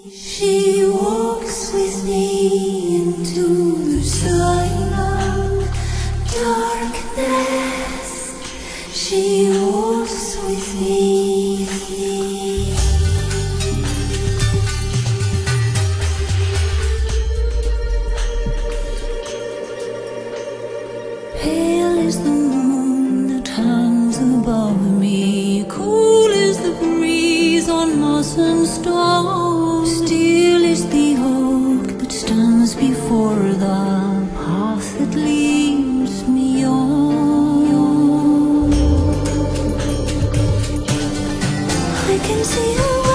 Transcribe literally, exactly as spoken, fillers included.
She walks with me into the silent darkness. She walks with me. Pale is the moon that hangs above me. Cool is the breeze on moss and stone. Still is the oak that stands before the path that leads me on. I can see her